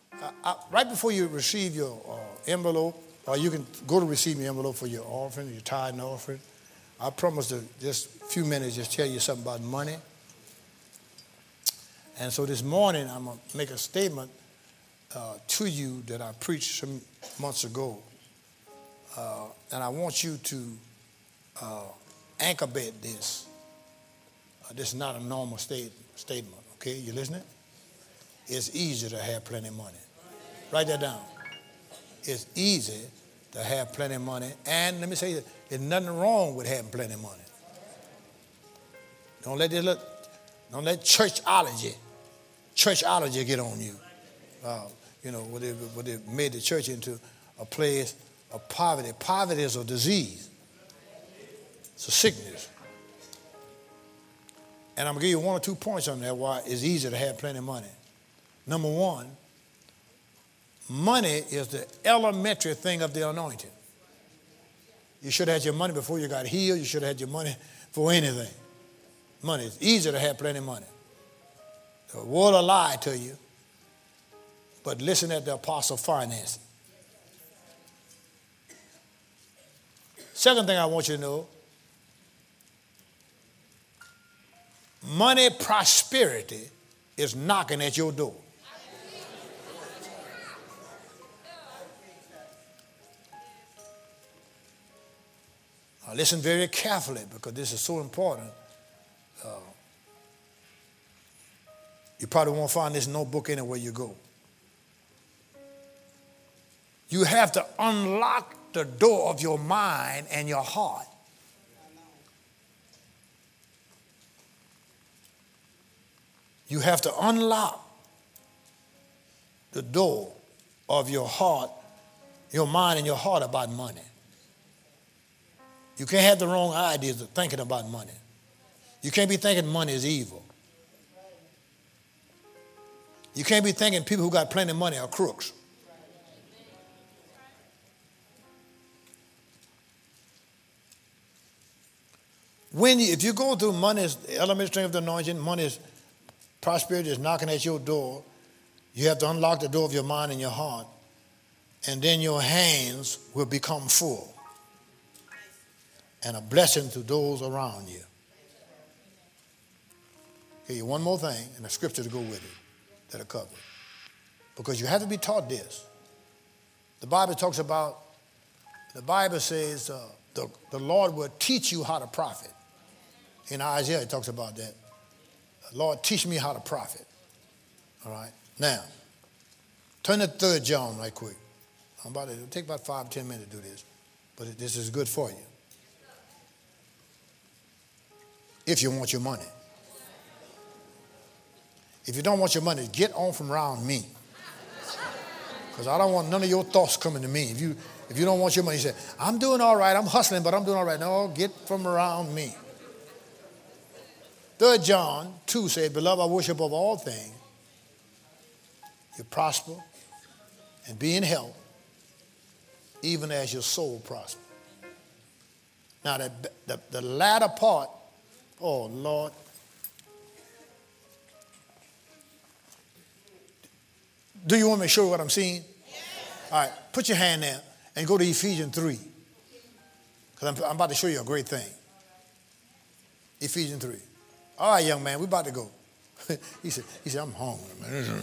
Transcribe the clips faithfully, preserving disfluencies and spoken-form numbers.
I, I, right before you receive your uh, envelope, or you can go to receive your envelope for your offering, your tithe and offering, I promise to just a few minutes just tell you something about money. And so this morning, I'm going to make a statement uh, to you that I preached some months ago. Uh, and I want you to uh, anchor bed this. Uh, this is not a normal state, statement, okay? You listening? It's easy to have plenty of money. Write that down. It's easy to have plenty of money. And let me say, there's nothing wrong with having plenty of money. Don't let this look, don't let churchology, churchology get on you. Uh, you know, where they, where they made the church into a place of poverty. Poverty is a disease. It's a sickness. And I'm going to give you one or two points on that why it's easy to have plenty of money. Number one, money is the elementary thing of the anointing. You should have had your money before you got healed. You should have had your money for anything. Money. It's easy to have plenty of money. The world will lie to you, but listen at the apostle finance. Second thing I want you to know, money prosperity is knocking at your door. Now listen very carefully because this is so important. Uh, you probably won't find this notebook anywhere you go. You have to unlock the door of your mind and your heart. You have to unlock the door of your heart, your mind and your heart about money. You can't have the wrong ideas of thinking about money. You can't be thinking money is evil. You can't be thinking people who got plenty of money are crooks. When you, if you go through money's elementary of the anointing, money's prosperity is knocking at your door, you have to unlock the door of your mind and your heart, and then your hands will become full and a blessing to those around you. Give you one more thing and a scripture to go with it that'll cover it. Because you have to be taught this. The Bible talks about, the Bible says uh, the, the Lord will teach you how to profit. In Isaiah, it talks about that. Lord, teach me how to profit. All right? Now, turn to Third John right quick. I'm about to, it'll take about five, ten minutes to do this. But this is good for you. If you want your money. If you don't want your money, get on from around me. Because I don't want none of your thoughts coming to me. If you, if you don't want your money, you say, I'm doing all right, I'm hustling, but I'm doing all right. No, get from around me. Third John two said, Beloved, I wish above all things you prosper and be in health, even as your soul prospers. Now, the, the, the latter part, oh, Lord. Do you want me to show you what I'm seeing? Yes. All right, put your hand there and go to Ephesians three. Because I'm, I'm about to show you a great thing. Ephesians three. All right, young man, we're about to go. he said, he said, I'm hungry, man.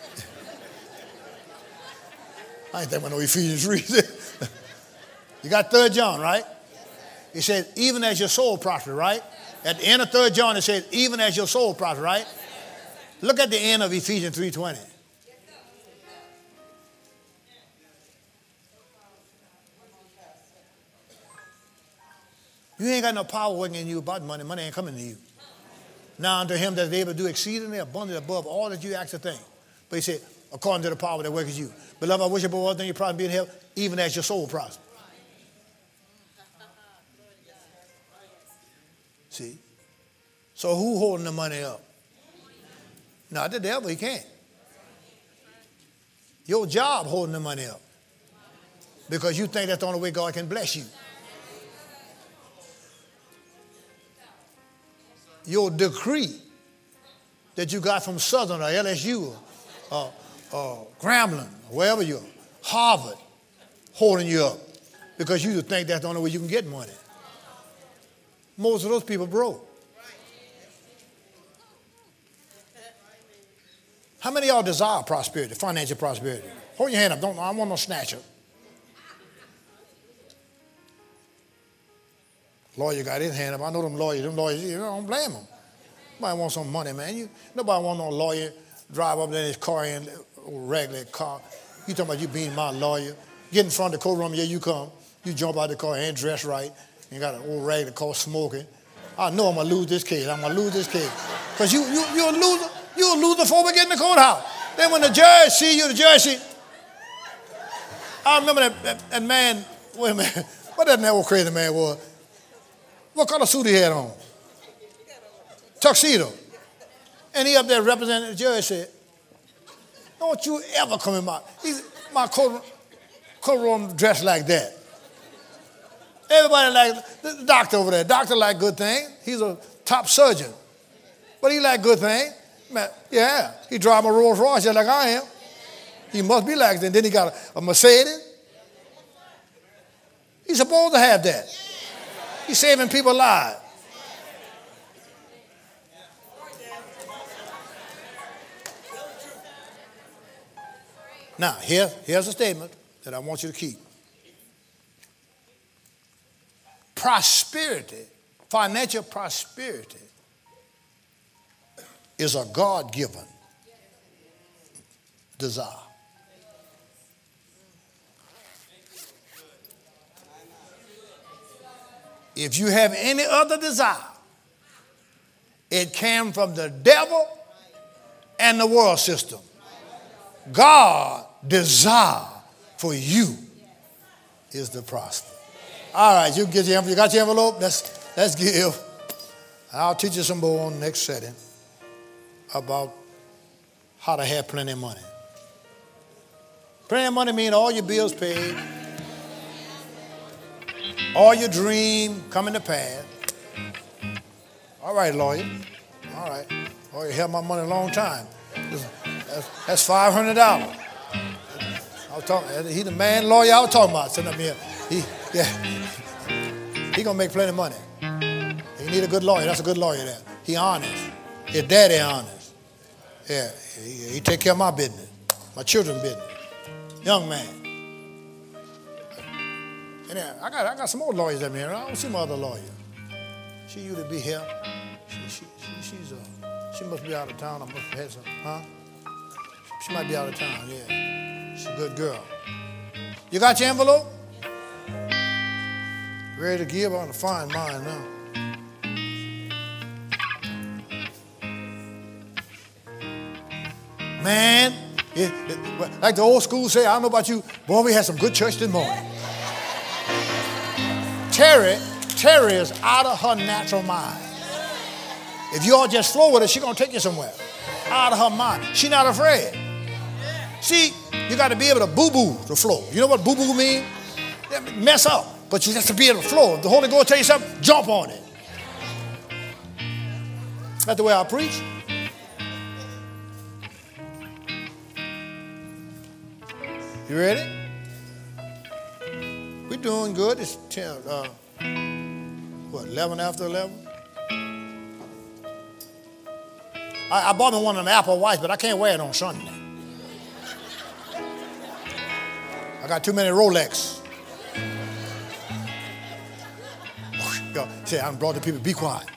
I ain't thinking about no Ephesians three. You got Third John, right? It says, even as your soul prospers, right? At the end of Third John, it says, even as your soul prospers, right? Look at the end of Ephesians three twenty. You ain't got no power working in you about money. Money ain't coming to you. Now unto him that is able to do exceedingly abundantly above all that you ask to think. But he said, according to the power that works in you. Beloved, I wish above all things you prosper and be in health, even as your soul prospers. See? So who holding the money up? Not the devil, he can't. Your job holding the money up. Because you think that's the only way God can bless you. Your decree that you got from Southern or L S U or, uh, Grambling, wherever you are, Harvard, holding you up because you think that's the only way you can get money. Most of those people broke. How many of y'all desire prosperity, financial prosperity? Hold your hand up. Don't, I don't want no snatcher. Lawyer got his hand up. I know them lawyers. Them lawyers, you know, don't blame them. Nobody wants some money, man. You, nobody want no lawyer drive up there in his car in a regular car. You talking about you being my lawyer. Get in front of the courtroom, yeah, you come. You jump out of the car and dress right. And got an old regular car smoking. I know I'm going to lose this case. I'm going to lose this case. Because you, you, you're a loser. You're a loser before we get in the courthouse. Then when the judge see you, the judge see. I remember that, that, that man, wait a minute. What that old crazy man was? What color suit he had on? Tuxedo. And he up there representing the judge said, don't you ever come in my, he's, my court, courtroom dressed like that. Everybody like, the doctor over there, doctor like good thing. He's a top surgeon. But he like good thing. Man, yeah, he drive a Rolls Royce just like I am. He must be like that. And then he got a, a Mercedes. He's supposed to have that. He's saving people's lives. Now, here, here's a statement that I want you to keep. Prosperity, financial prosperity, is a God-given desire. If you have any other desire, it came from the devil and the world system. God desire for you is to prosper. All right, you get your envelope. You got your envelope? Let's, let's give. I'll teach you some more on the next setting about how to have plenty of money. Plenty of money means all your bills paid, all your dream coming to pass. All right, lawyer. All right. Lawyer held my money a long time. That's, that's five hundred dollars. I was talking, he the man lawyer I was talking about sitting up here. He, yeah, he gonna make plenty of money. He need a good lawyer. That's a good lawyer there. He honest. His daddy honest. Yeah, he, he take care of my business, my children's business. Young man. And yeah, I got I got some more lawyers up here. I don't see my other lawyer. She used to be here. She she, she she's uh she must be out of town. I must have had some, huh? She might be out of town. Yeah, she's a good girl. You got your envelope? Ready to give? I'm gonna find mine now. Man, it, it, like the old school say, I don't know about you, boy, we had some good church this morning. Terry, Terry is out of her natural mind. If you all just flow with her, she's going to take you somewhere. Out of her mind. She's not afraid. See, you got to be able to boo-boo the flow. You know what boo-boo means? Mess up. But you have to be able to flow. If the Holy Ghost tell you something, jump on it. That's the way I preach. You ready? We're doing good. It's ten, uh, what, eleven after eleven? I, I bought me one of them Apple Watch, but I can't wear it on Sunday. I got too many Rolex. Yo, say, I brought the people, be quiet.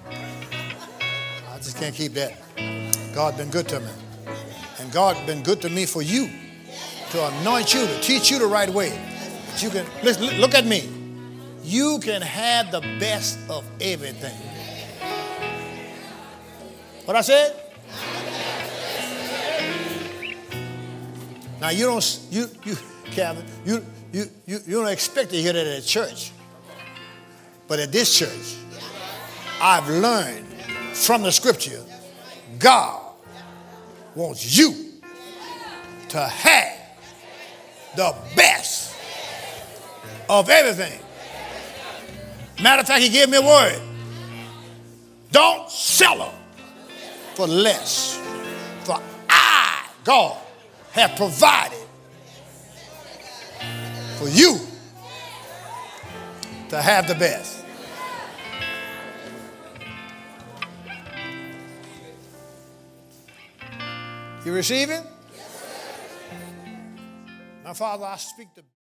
I just can't keep that. God's been good to me. And God's been good to me for you. To anoint you, to teach you the right way. That you can, listen, look at me. You can have the best of everything. What I said? Now you don't, you, you, Calvin, you, you, you, you don't expect to hear that at church. But at this church, I've learned from the scripture, God wants you to have the best of everything. Matter of fact, he gave me a word. Don't settle for less. For I, God, have provided for you to have the best. You receiving? Now, Father, I speak to